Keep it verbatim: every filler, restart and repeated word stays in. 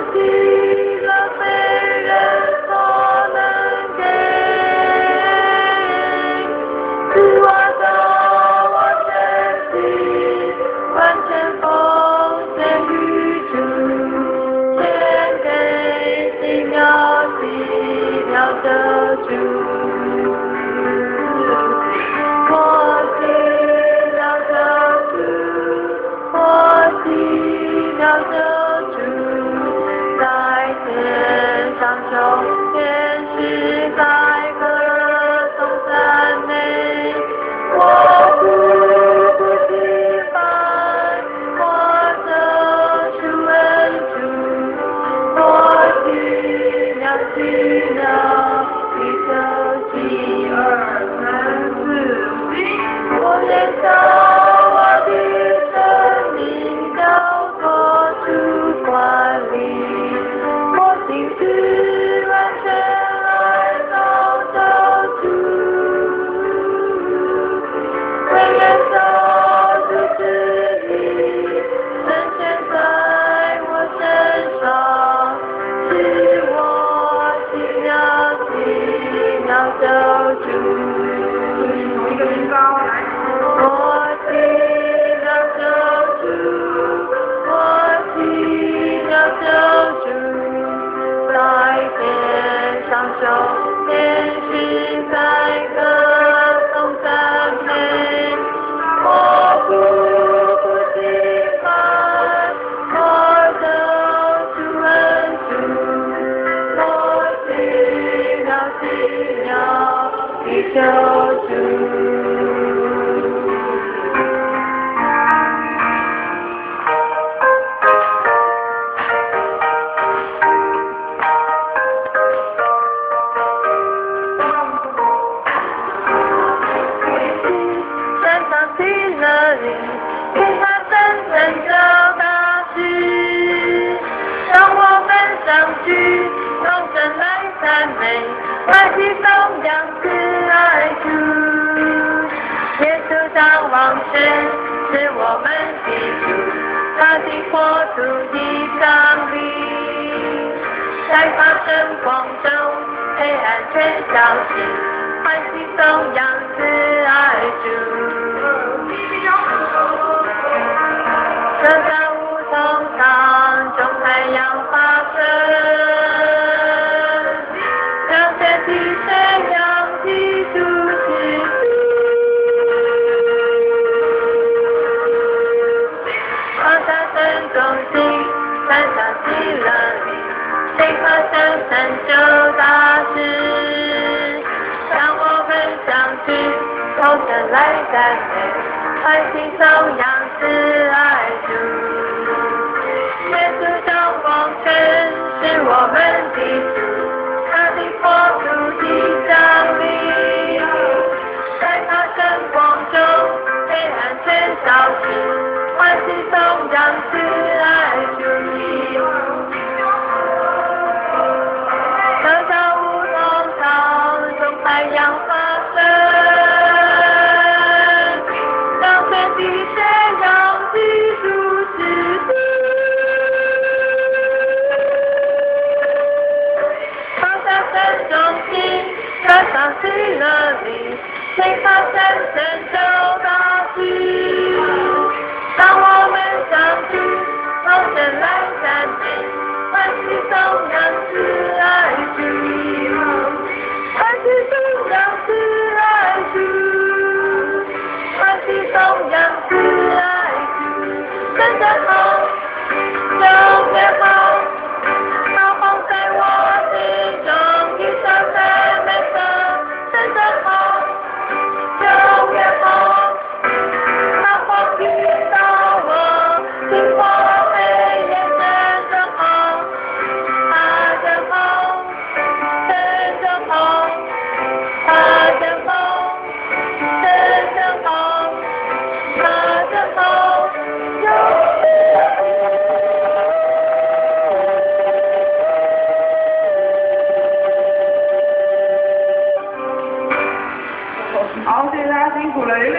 弃了别人所能给，是我的我真心完全奉献于主，献给奇妙奇妙的主。我奇妙的主，我奇妙的主，在天上求天使在歌颂赞美，我不不平凡，我的主恩主，我奇妙奇妙你的奇二三四，我接受我的生命交托主管理，我心志完全来到这主，为耶稣主旨意深陷在我身上，是我奇妙奇妙的主。一个音高来。我奇妙的主，我奇妙的主，在天上受天使在歌颂赞美，我不不平凡，我的主恩主，我奇妙奇妙的救主。给他真正的大事，让我们相聚，同声来赞美，来去颂扬慈爱主。耶稣上往生是我们的主，他的国度的降临，在他圣光中黑暗全消失，欢喜颂扬慈爱主。这在梧桐当中太阳发生，让天地宣扬基督之放下神中心，山上喜乐里，谁可生成就大事？让我们相聚，同声来赞美，欢喜颂扬慈爱主。耶稣上光城是我们的主，他的国度的降临，在他圣光中黑暗全消失，欢喜颂扬慈爱主。这在梧桐当中太阳发生，让天地宣扬基督之子，放下神中心，穿上喜乐里，谁发生成就大事？让我们相聚，同声来赞美，欢喜颂扬慈爱主，欢喜颂扬慈爱主，欢喜颂扬慈爱主，真正好，就越好，那放在我心中一生的美色，真正好，就越好，那放遇到我，经过黑夜真正好，他真好，真正好，他真好，真正好，他真好，有好，谢谢大家辛苦了。